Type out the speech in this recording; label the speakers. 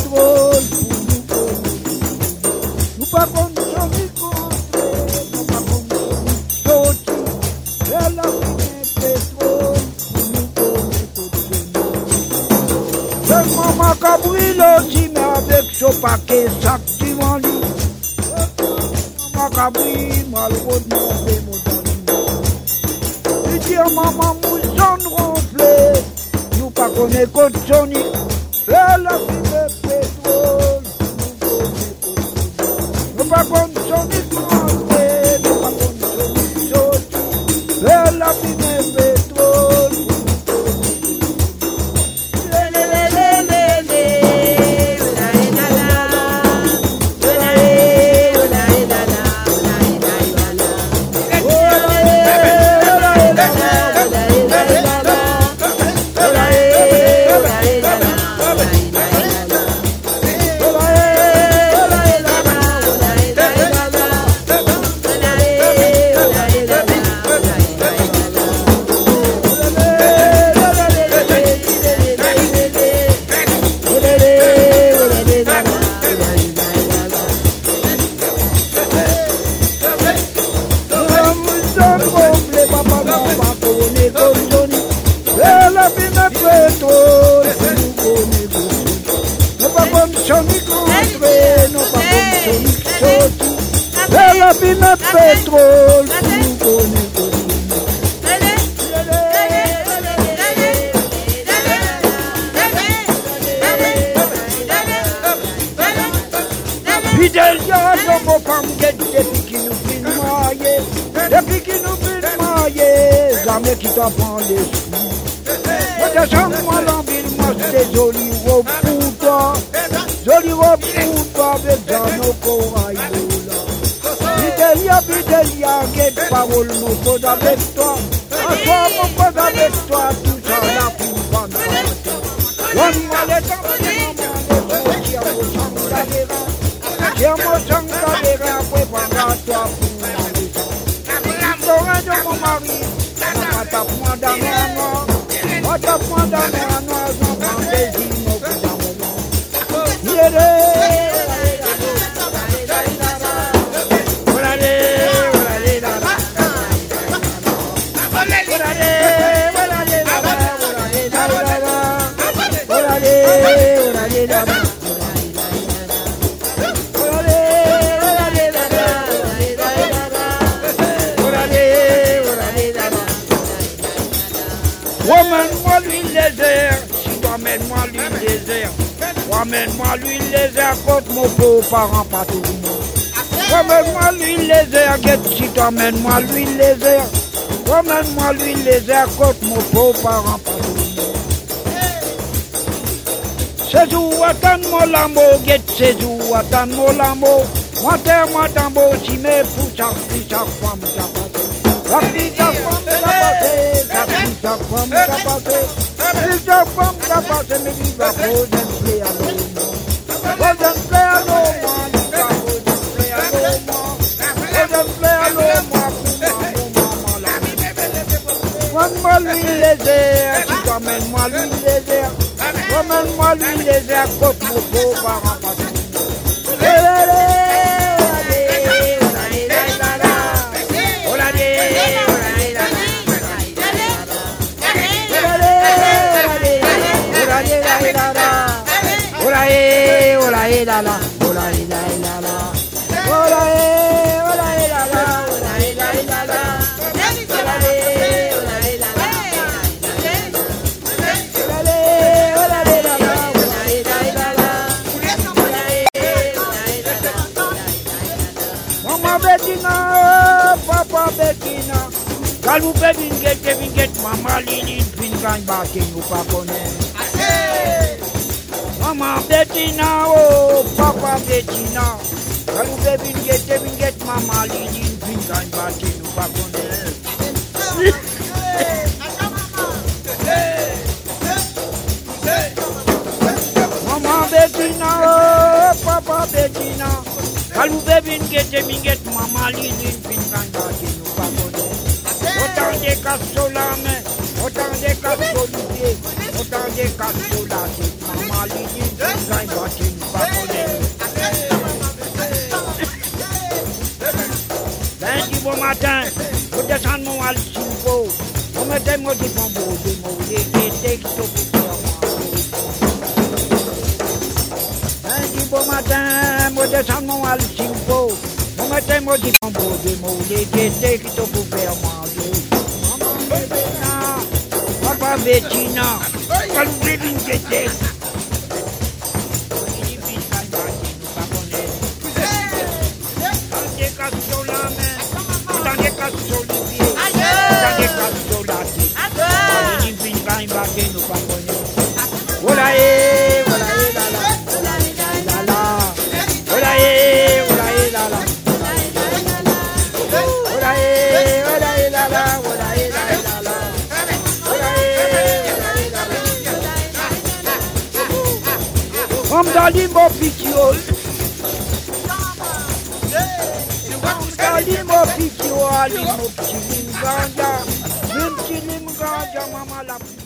Speaker 1: pétrole nous pas comme Johnny Contré, nous pas comme Johnny Sochi, et la fine pétrole pour nous connaître. Seulement ma cabri aussi, mais avec ce paquet sac du mandi. Ma cabri, malheureusement, c'est mon ami. Il dit à maman, mousson ronflé, nous pas connaître contre Johnny, et la fine pétrole. Nous pas comme Johnny Contré, nous pas comme Johnny Sochi, et la fine pétrole. Johnny Contré, non pas comme Johnny Sochi, et la fine pétrole nous connaît. Fidèle ya de mon femme depuis qu'il nous fin maillé, depuis qu'il nous fin maillé, jamais qui t'apprend les sous. Moi descends-moi l'envie, moi c'est joli robe pour toi. Joli robe pour toi avec Jean au corail. Bidelia, guette parole, mon code avec toi. En toi, mon code avec toi, tout ça là pour vendre. On va les temps, Chiamo Sangalera, poi pagato a fumare. Tornando mon mari, mata funda mano, mata funda mano, non bandesimo cuidamo. Yere. Ramène-moi l'huile légère, si tu amènes-moi l'huile légère. Ramène-moi l'huile légère contre mon beau-parent, pas tout le monde. Ramène-moi l'huile légère, si tu amènes-moi l'huile légère. Ramène-moi l'huile légère contre mon beau-parent, pas tout le monde. C'est où attends mon lambeau, c'est où attends mon lambeau. Moi terre-moi tambo, si mes fous, ça femme, ça passe. La fille, ça femme, ça passe. La femme, ça passe. La femme, ça passe, mais il va poser un play à l'eau. Pose un play à l'eau, moi. Il va poser un play à l'eau, moi. Pose un play à l'eau, moi. Ramène-moi l'huile légère, si tu amènes-moi l'huile légère. Ramène-moi l'huile légère, côte mon beau-parent. Mama Bettina, Papa Bettina, Kalou Vinget, Mama Lili, Pinkan Bakin, ou pas connaître. Mama Bettina, oh, Papa Bettina, Kalou Vinget, Mama Lili, Pinkan Bakin, ou pas connaître. Mama Bettina, oh, Papa Bettina, Kalou Vinget, Mama Lili, Pinkan Bakin, ou pas connaître. Autant de cassos la main, autant de cassos l'idée, autant de cassos la tête, Maman Lili, Pinkan Bakin. moi des bambous, des mots, des qui sont lundi bon matin, moi descends mon alcimbo. Bon matin, moi des bambous, des mots, des qui sont pour faire manger. Maman Bébéna, papa Bettina, quand vous voulez une guette. Comme dans l'immo piccio, dans l'immo piccio, l'immo petit limganja, maman la